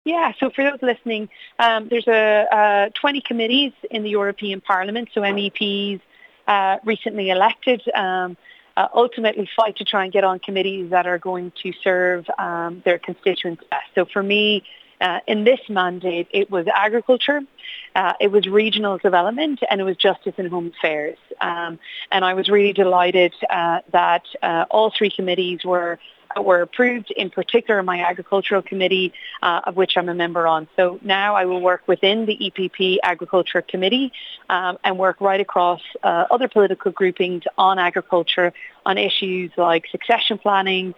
Yeah, so for those listening, there's 20 committees in the European Parliament, so MEPs recently elected ultimately fight to try and get on committees that are going to serve their constituents best. So for me, in this mandate, it was agriculture, it was regional development, and it was justice and home affairs. And I was really delighted that all three committees were approved, in particular my agricultural committee, of which I'm a member on. So now I will work within the EPP Agriculture Committee and work right across other political groupings on agriculture, on issues like succession planning,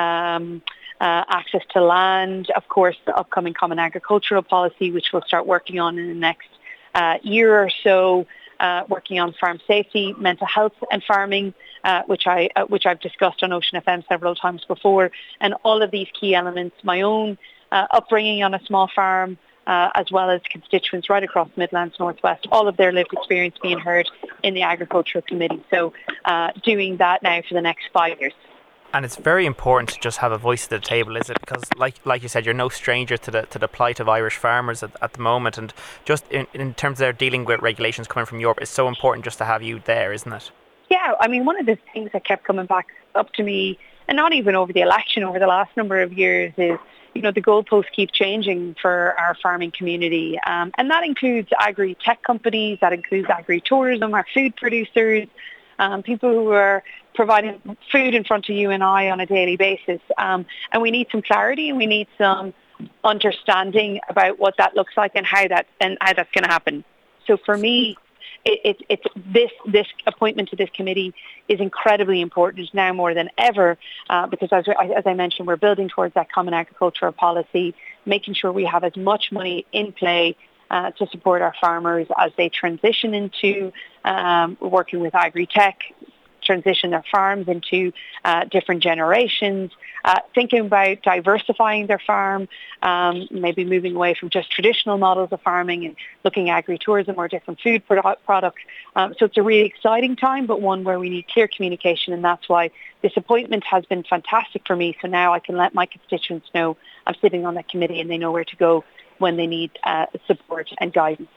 access to land, of course, the upcoming Common Agricultural Policy, which we'll start working on in the next year or so, working on farm safety, mental health and farming, which I've discussed on Ocean FM several times before, and all of these key elements, my own upbringing on a small farm, as well as constituents right across Midlands, Northwest, all of their lived experience being heard in the Agricultural Committee. So doing that now for the next 5 years. And it's very important to just have a voice at the table, is it? Because, like you said, you're no stranger to the plight of Irish farmers at the moment, and just in terms of their dealing with regulations coming from Europe, it's so important just to have you there, isn't it? Yeah, I mean, one of the things that kept coming back up to me, and not even over the election, over the last number of years, is the goalposts keep changing for our farming community, and that includes agri-tech companies, that includes agri-tourism, our food producers, people who are providing food in front of you and I on a daily basis. And we need some clarity, and we need some understanding about what that looks like and how that's going to happen. So for me, it's this appointment to this committee is incredibly important now more than ever, because as I mentioned, we're building towards that Common Agricultural Policy, making sure we have as much money in play to support our farmers as they transition into working with agri-tech, transition their farms into different generations, thinking about diversifying their farm, maybe moving away from just traditional models of farming and looking at agri-tourism or different food products. So it's a really exciting time, but one where we need clear communication, and that's why this appointment has been fantastic for me. So now I can let my constituents know I'm sitting on that committee and they know where to go when they need support and guidance.